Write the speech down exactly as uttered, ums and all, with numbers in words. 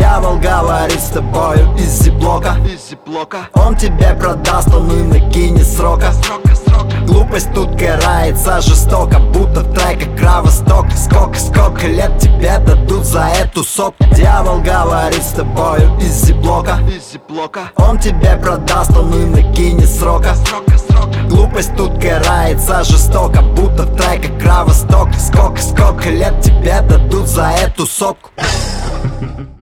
Дьявол говорит с тобою из зиблока. Он тебе продаст, он и накинет срока. Глупость тут карается жестоко, будто в треках Кровосток. Сколько, сколько лет тебе дадут за эту сок? Дьявол говорит с тобою из зиблока. Он тебе продаст, он и накинет срока. Глупость тут карается жестоко, будто в треках Кровосток. Сколько, сколько лет тебе дадут за эту сотку?